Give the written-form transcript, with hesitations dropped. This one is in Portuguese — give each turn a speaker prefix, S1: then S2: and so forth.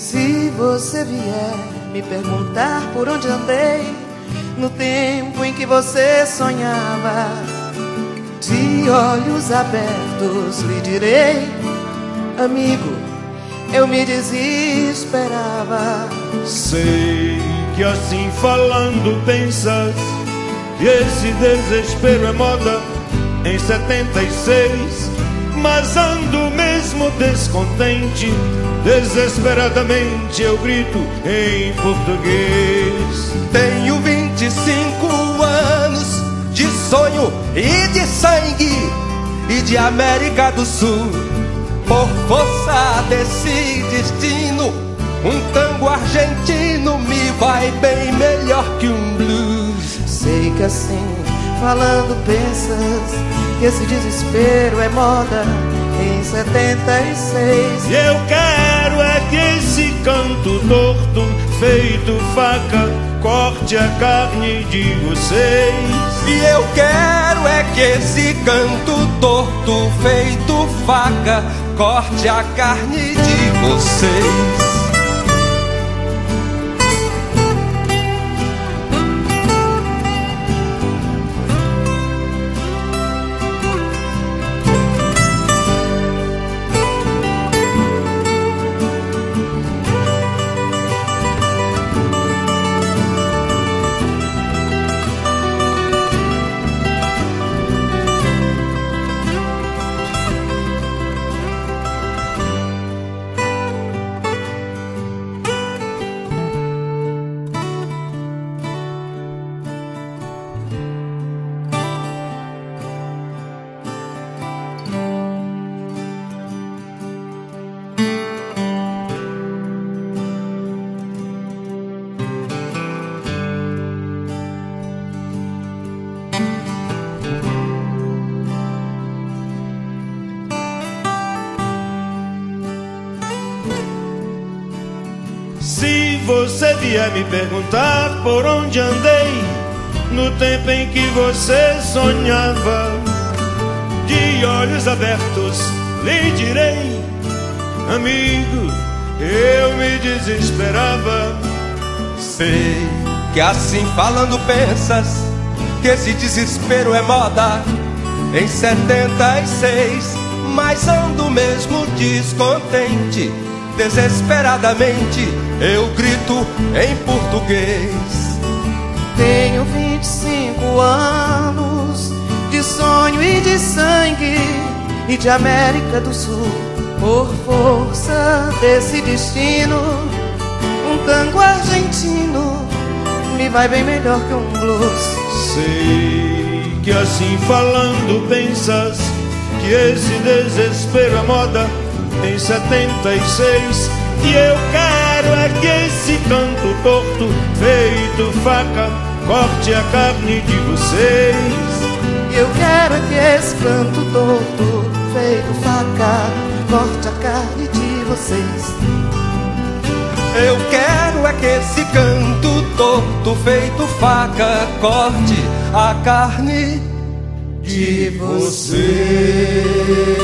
S1: Se você vier me perguntar por onde andei no tempo em que você sonhava, de olhos abertos lhe direi: amigo, eu me desesperava.
S2: Sei que assim falando pensas que esse desespero é moda em 76, mas ando mesmo descontente. Desesperadamente eu grito em português.
S3: Tenho 25 anos de sonho e de sangue e de América do Sul. Por força desse destino, um tango argentino me vai bem melhor que um blues.
S1: Sei que assim, falando pensas que esse desespero é moda em 76.
S2: E eu quero é que esse canto torto, feito faca, corte a carne de vocês.
S3: E eu quero é que esse canto torto, feito faca, corte a carne de vocês.
S2: Se você vier me perguntar por onde andei no tempo em que você sonhava, de olhos abertos lhe direi: amigo, eu me desesperava.
S3: Sei que assim falando pensas que esse desespero é moda em 76, mas ando mesmo descontente. Desesperadamente eu grito em português.
S1: Tenho 25 anos de sonho e de sangue e de América do Sul. Por força desse destino, um tango argentino me vai bem melhor que um blues.
S2: Sei que assim falando pensas que esse desespero é moda em 76. E eu quero é que esse canto torto, feito faca, corte a carne de vocês.
S1: E eu quero é que esse canto torto, feito faca, corte a carne de vocês.
S3: Eu quero é que esse canto torto, feito faca, corte a carne de vocês.